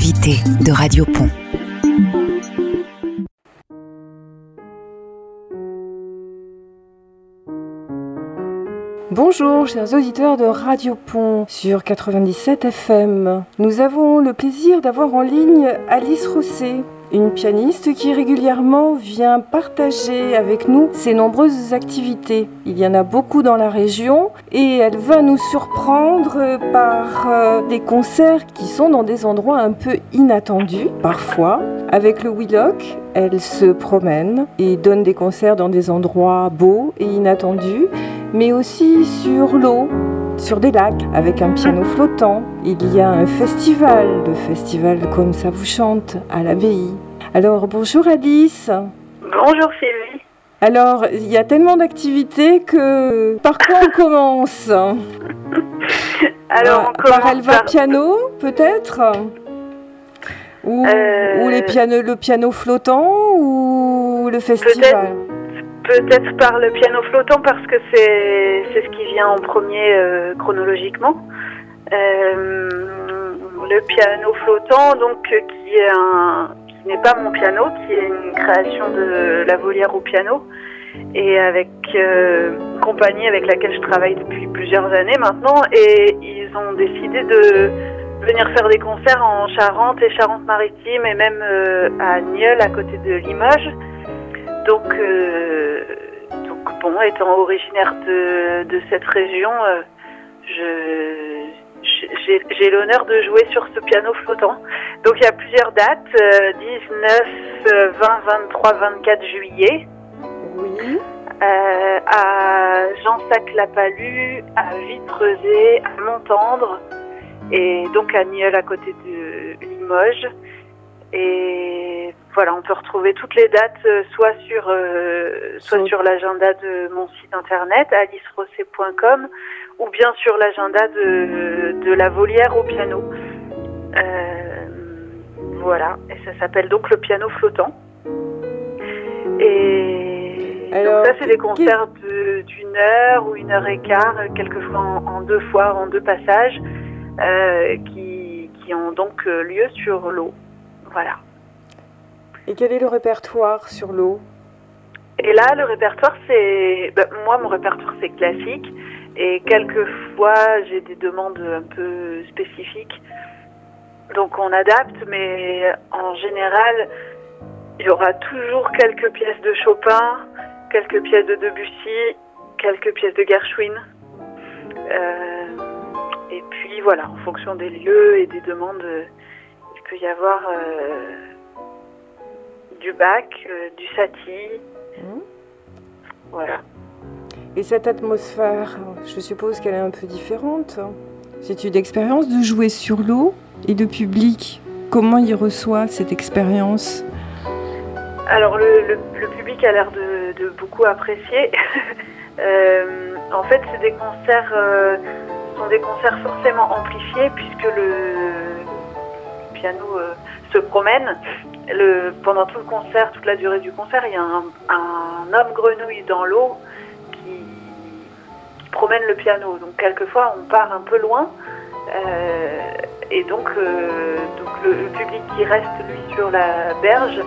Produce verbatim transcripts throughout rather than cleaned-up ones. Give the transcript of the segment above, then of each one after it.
L'invité de Radio Pont. Bonjour chers auditeurs de Radio Pont sur quatre-vingt-dix-sept F M. Nous avons le plaisir d'avoir en ligne Alice Rosset, une pianiste qui régulièrement vient partager avec nous ses nombreuses activités. Il y en a beaucoup dans la région et elle va nous surprendre par euh, des concerts qui sont dans des endroits un peu inattendus parfois. Avec le Wheelock, elle se promène et donne des concerts dans des endroits beaux et inattendus, mais aussi sur l'eau, sur des lacs, avec un piano flottant. Il y a un festival, le festival Comme ça vous chante, à l'abbaye. Alors, bonjour Alice. Bonjour Sylvie. Alors, il y a tellement d'activités que... Par quoi on commence? Alors, on commence par Elva par... Piano, peut-être? Ou, euh... ou les pianos, le piano flottant, ou le festival? Peut-être, peut-être par le piano flottant, parce que c'est, c'est ce qui vient en premier euh, chronologiquement. Euh, le piano flottant, donc, qui est un... qui n'est pas mon piano, qui est une création de La Volière au piano, et avec euh, une compagnie avec laquelle je travaille depuis plusieurs années maintenant, et ils ont décidé de venir faire des concerts en Charente et Charente-Maritime, et même euh, à Nieul, à côté de Limoges. Donc, euh, donc bon, étant originaire de, de cette région, euh, je... J'ai, j'ai l'honneur de jouer sur ce piano flottant. Donc il y a plusieurs dates, euh, dix-neuf, vingt, vingt-trois, vingt-quatre juillet. Oui. Euh, à Jansac-la-Palue, à Vitreusé, à Montendre, et donc à Nieul à côté de Limoges. Et voilà, on peut retrouver toutes les dates euh, soit sur euh, soit sur l'agenda de mon site internet alice rosset point com ou bien sur l'agenda de de La Volière au piano. Euh, voilà, et ça s'appelle donc le piano flottant. Et alors, donc ça c'est des concerts de, d'une heure ou une heure et quart, quelquefois en, en deux fois, en deux passages, euh, qui qui ont donc lieu sur l'eau. Voilà. Et quel est le répertoire sur l'eau? Et là, le répertoire, c'est... Ben, moi, mon répertoire, c'est classique. Et quelquefois, j'ai des demandes un peu spécifiques. Donc, on adapte, mais en général, il y aura toujours quelques pièces de Chopin, quelques pièces de Debussy, quelques pièces de Gershwin. Euh, et puis, voilà, en fonction des lieux et des demandes... Il peut y avoir euh, du Bach, euh, du Satie, mmh. Voilà. Et cette atmosphère, je suppose qu'elle est un peu différente. C'est une expérience de jouer sur l'eau, et le public, comment il reçoit cette expérience? Alors le, le, le public a l'air de, de beaucoup apprécier. euh, en fait, c'est des concerts, euh, sont des concerts forcément amplifiés, puisque le piano euh, se promène. Le, pendant tout le concert, toute la durée du concert, il y a un, un homme grenouille dans l'eau qui, qui promène le piano. Donc quelquefois, on part un peu loin euh, et donc, euh, donc le, le public qui reste lui sur la berge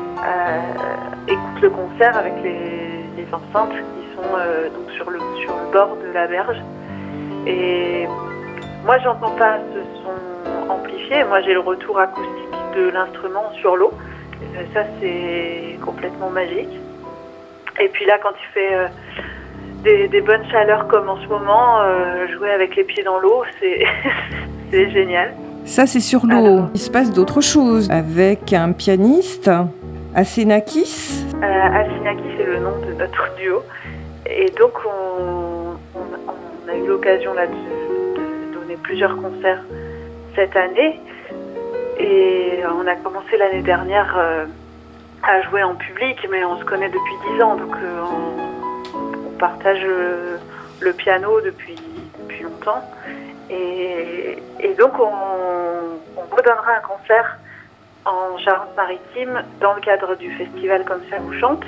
euh, écoute le concert avec les, les enceintes qui sont euh, donc sur le sur le bord de la berge. Et moi, j'entends pas ce son amplifié. Moi, j'ai le retour acoustique de l'instrument sur l'eau. Et ça, c'est complètement magique. Et puis là, quand il fait euh, des, des bonnes chaleurs comme en ce moment, euh, jouer avec les pieds dans l'eau, c'est, c'est génial. Ça, c'est sur l'eau. Alors, il se passe d'autres choses avec un pianiste, Asenakis. Euh, Asenakis, c'est le nom de notre duo. Et donc, on, on, on a eu l'occasion là de, de donner plusieurs concerts cette année. Et on a commencé l'année dernière euh, à jouer en public, mais on se connaît depuis dix ans, donc euh, on, on partage le, le piano depuis, depuis longtemps. Et, et donc on, on redonnera un concert en Charente-Maritime dans le cadre du festival Comme ça vous chante,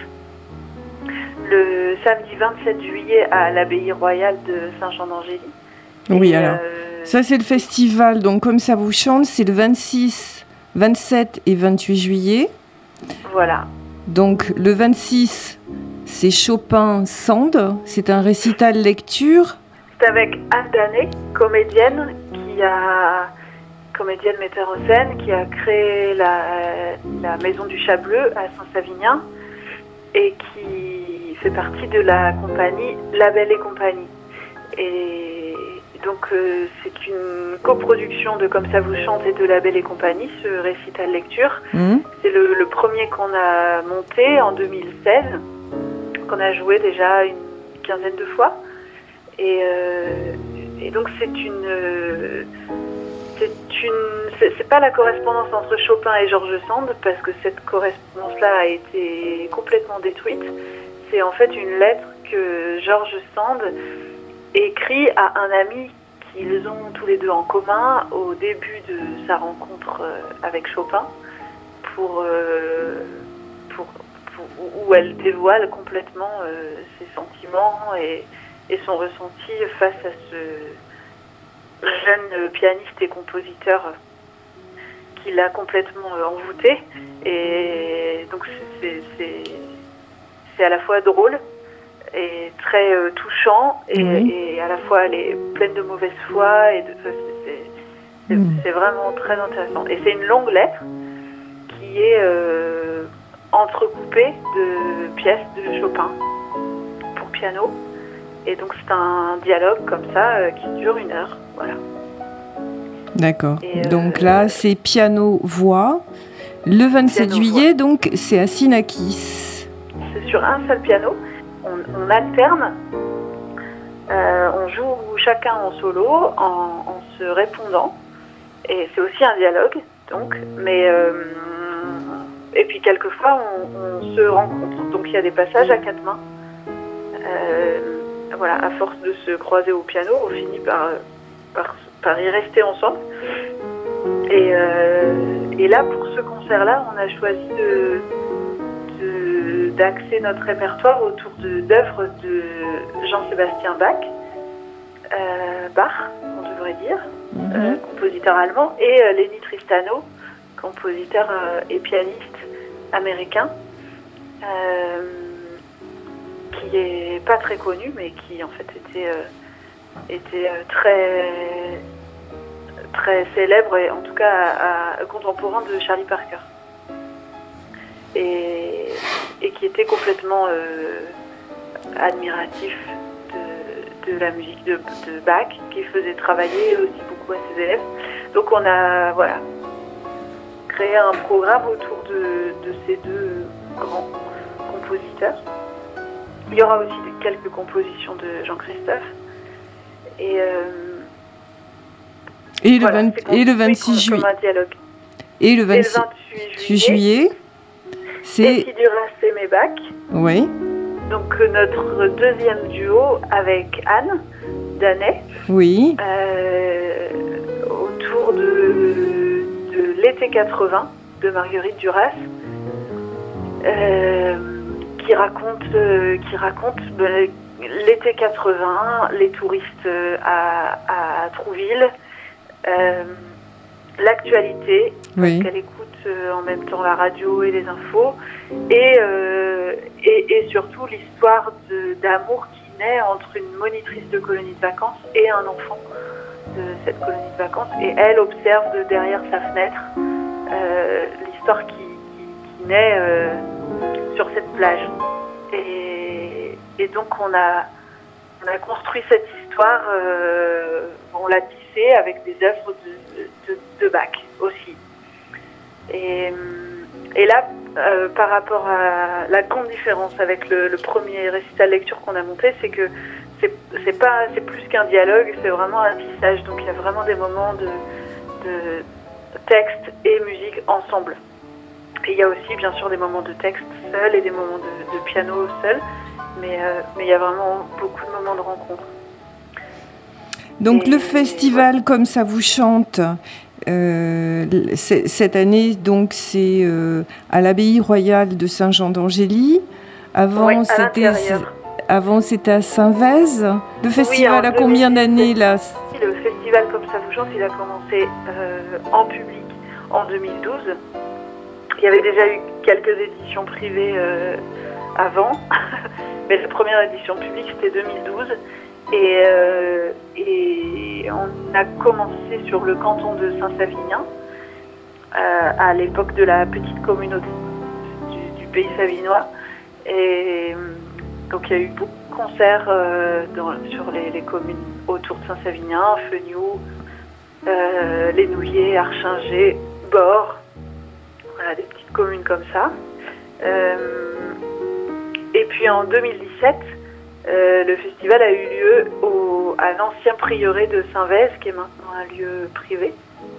le samedi vingt-sept juillet à l'abbaye royale de Saint-Jean-d'Angély. Oui, et alors, euh, ça c'est le festival, donc Comme ça vous chante, c'est le vingt-six vingt-sept et vingt-huit juillet. Voilà. Donc le vingt-six, c'est Chopin Sand, c'est un récital lecture. C'est avec Anne Danet, comédienne, qui a, comédienne metteur en scène, qui a créé la, la Maison du Chat Bleu à Saint-Savinien et qui fait partie de la compagnie Label et compagnie. Et donc euh, c'est une coproduction de Comme ça vous chante et de Label et compagnie, ce récital lecture. Mmh. C'est le, le premier qu'on a monté en deux mille seize, qu'on a joué déjà une quinzaine de fois. Et, euh, et donc c'est une, euh, c'est une, c'est, c'est pas la correspondance entre Chopin et George Sand, parce que cette correspondance-là a été complètement détruite. C'est en fait une lettre que George Sand écrit à un ami qu'ils ont tous les deux en commun au début de sa rencontre avec Chopin, pour, euh, pour, pour où elle dévoile complètement euh, ses sentiments et, et son ressenti face à ce jeune pianiste et compositeur qui l'a complètement envoûté. Et donc c'est, c'est, c'est à la fois drôle et très euh, touchant, et, oui. et à la fois elle est pleine de mauvaise foi, et de, c'est, c'est, c'est, mmh. c'est vraiment très intéressant. Et c'est une longue lettre qui est euh, entrecoupée de pièces de Chopin pour piano, et donc c'est un dialogue comme ça euh, qui dure une heure, voilà. D'accord. Et, euh, donc là c'est piano-voix, le vingt-sept piano, juillet, voix. Donc c'est à Sinakis. C'est sur un seul piano. On, on alterne, euh, on joue chacun en solo, en, en se répondant, et c'est aussi un dialogue, donc, mais euh, et puis quelquefois on, on se rencontre, donc il y a des passages à quatre mains. Euh, voilà, à force de se croiser au piano, on finit par, par, par y rester ensemble. Et, euh, et là, pour ce concert-là, on a choisi de d'axer notre répertoire autour de, d'œuvres de Jean-Sébastien Bach, euh, Bach, on devrait dire, mm-hmm. euh, compositeur allemand, et euh, Lenny Tristano, compositeur euh, et pianiste américain, euh, qui est pas très connu, mais qui en fait était, euh, était euh, très, très célèbre, et en tout cas à, à, contemporain de Charlie Parker. Et, et qui était complètement euh, admiratif de, de la musique de, de Bach, qui faisait travailler aussi beaucoup à ses élèves. Donc on a voilà, créé un programme autour de, de ces deux grands compositeurs. Il y aura aussi quelques compositions de Jean-Christophe. Et, euh, et, voilà, le, vingt, et le vingt-six juillet. Et le vingt-six juillet. juillet. C'est Esiduras et Mebach. Oui. Donc notre deuxième duo avec Anne Danet. Oui. Euh, autour de, de l'été quatre-vingts de Marguerite Duras, euh, qui raconte, euh, qui raconte ben, l'été quatre-vingts, les touristes à, à Trouville, euh, l'actualité, oui. Parce qu'elle écoute euh, en même temps la radio et les infos, et, euh, et, et surtout l'histoire de, d'amour qui naît entre une monitrice de colonie de vacances et un enfant de cette colonie de vacances, et elle observe de derrière sa fenêtre euh, l'histoire qui, qui, qui naît euh, sur cette plage. Et, et donc on a, on a construit cette histoire, euh, on l'a tissée avec des œuvres de, de, de Bach aussi. Et, et là, euh, par rapport à la grande différence avec le, le premier récital lecture qu'on a monté, c'est que c'est, c'est, pas, c'est plus qu'un dialogue, c'est vraiment un tissage. Donc il y a vraiment des moments de, de texte et musique ensemble. Et il y a aussi bien sûr des moments de texte seul et des moments de, de piano seul, mais euh, mais il y a vraiment beaucoup de moments de rencontre. Donc et, le festival ouais. Comme ça vous chante, euh, c'est, cette année donc c'est euh, à l'abbaye royale de Saint-Jean d'Angély. Avant oui, c'était avant c'était à Saint-Vez. Le festival oui, a combien d'années là? Le festival Comme ça vous chante, il a commencé euh, en public en deux mille douze. Il y avait déjà eu quelques éditions privées euh, avant, mais la première édition publique c'était deux mille douze. Et, euh, et on a commencé sur le canton de Saint-Savinien, euh, à l'époque de la petite communauté du, du pays savinois. Et donc il y a eu beaucoup de concerts euh, dans, sur les, les communes autour de Saint-Savinien, Fenioux, euh, Les Nouillers, Archinger, Bord, voilà, des petites communes comme ça. Euh, et puis en deux mille dix-sept, euh, le festival a eu lieu au, à l'ancien prieuré de Saint-Vez, qui est maintenant un lieu privé.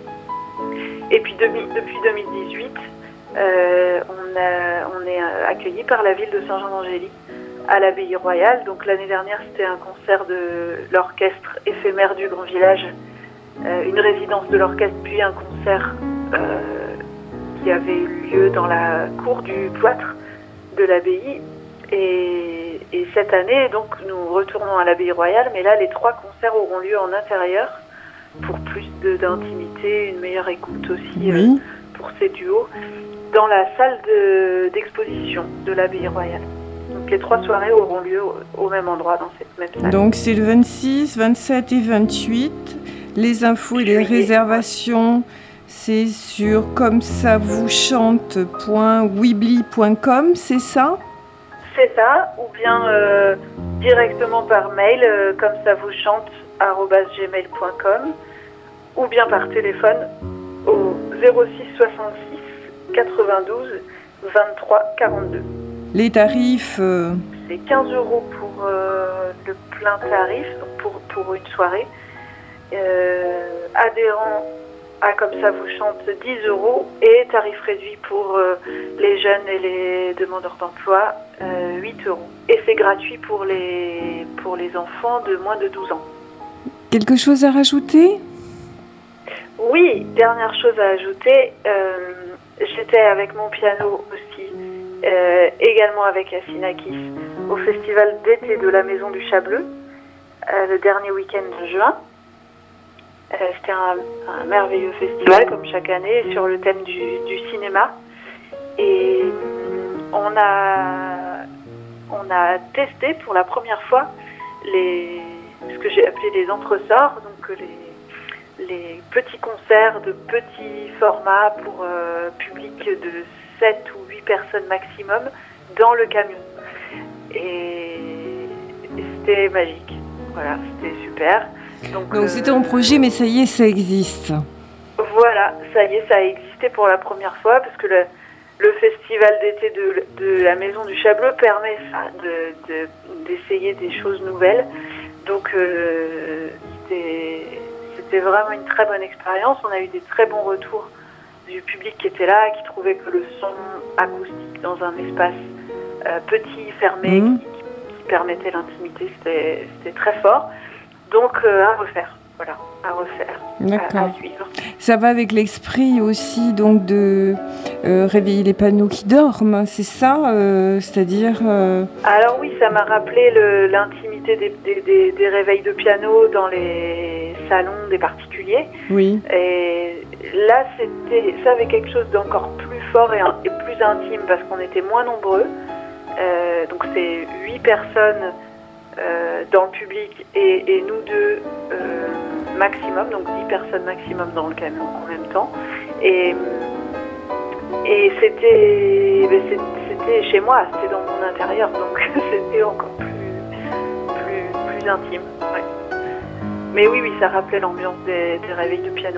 Et puis de, depuis deux mille dix-huit, euh, on, a, on est accueilli par la ville de Saint-Jean-d'Angély à l'Abbaye Royale. Donc l'année dernière, c'était un concert de l'orchestre éphémère du Grand Village, euh, une résidence de l'orchestre, puis un concert euh, qui avait eu lieu dans la cour du cloître de l'abbaye. Et, et cette année, donc, nous retournons à l'Abbaye Royale, mais là, les trois concerts auront lieu en intérieur pour plus de, d'intimité, une meilleure écoute aussi oui. euh, pour ces duos, dans la salle de, d'exposition de l'Abbaye Royale. Donc les trois soirées auront lieu au, au même endroit, dans cette même salle. Donc c'est le vingt-six, vingt-sept et vingt-huit. Les infos et les réservations, c'est sur comme ça vous chante point weebly point com, c'est ça ? C'est ça, ou bien euh, directement par mail, euh, comme ça vous chante arobase gmail point com, ou bien par téléphone au zéro six soixante-six quatre-vingt-douze vingt-trois quarante-deux. Les tarifs euh... C'est quinze euros pour euh, le plein tarif, donc pour, pour une soirée. Euh, adhérents à Comme ça vous chante, dix euros, et tarif réduit pour euh, les jeunes et les demandeurs d'emploi, euh, huit euros. Et c'est gratuit pour les, pour les enfants de moins de douze ans. Quelque chose à rajouter ? Oui, dernière chose à ajouter, euh, j'étais avec mon piano aussi, euh, également avec Asinakis, au festival d'été de la Maison du Chat Bleu, euh, le dernier week-end de juin. Euh, c'était un, un merveilleux festival, comme chaque année, sur le thème du, du cinéma. Et on a, on a testé pour la première fois les, ce que j'ai appelé les entresorts, donc les, les petits concerts de petits formats pour euh, public de sept ou huit personnes maximum dans le camion. Et, et c'était magique. Voilà, c'était super. Donc, Donc c'était euh, en projet, mais ça y est, ça existe. Voilà, ça y est, ça a existé pour la première fois, parce que le, le festival d'été de, de la Maison du Chat Bleu permet ça, de, de, d'essayer des choses nouvelles. Donc euh, c'était, c'était vraiment une très bonne expérience. On a eu des très bons retours du public qui était là, qui trouvait que le son acoustique dans un espace euh, petit, fermé, mmh. qui, qui permettait l'intimité, c'était, c'était très fort. Donc euh, à refaire, voilà, à refaire, D'accord. À, à suivre. Ça va avec l'esprit aussi donc de euh, réveiller les panneaux qui dorment, c'est ça, euh, c'est-à-dire. Euh... Alors oui, ça m'a rappelé le, l'intimité des, des, des, des réveils de piano dans les salons des particuliers. Oui. Et là, c'était, ça avait quelque chose d'encore plus fort et, et plus intime parce qu'on était moins nombreux. Euh, donc c'est huit personnes. Euh, dans le public et, et nous deux euh, maximum, donc dix personnes maximum dans le camion en même temps. Et, et c'était, c'était, c'était chez moi, c'était dans mon intérieur, donc c'était encore plus, plus, plus intime. Ouais. Mais oui, oui, ça rappelait l'ambiance des, des réveils de piano.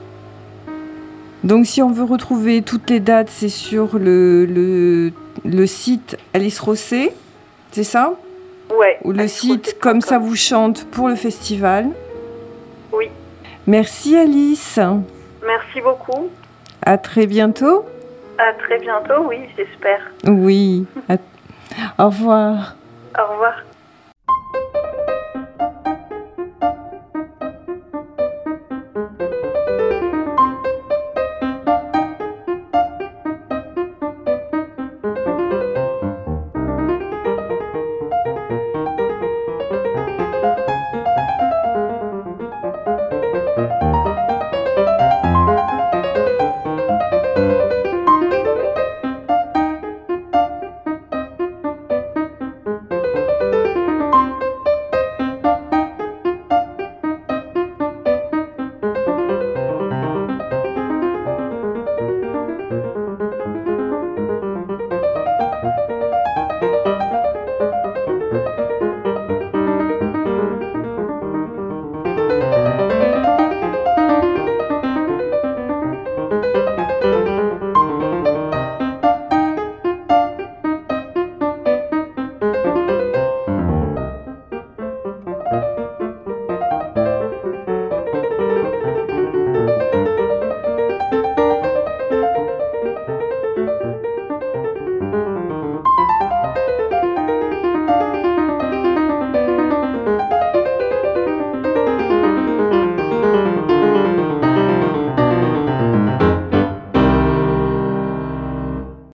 Donc si on veut retrouver toutes les dates, c'est sur le, le, le site Alice Rosset, c'est ça ? Ouais, ou le site Comme ça vous chante pour le festival. Oui. Merci Alice. Merci beaucoup. À très bientôt. À très bientôt, oui, j'espère. Oui. À... Au revoir. Au revoir.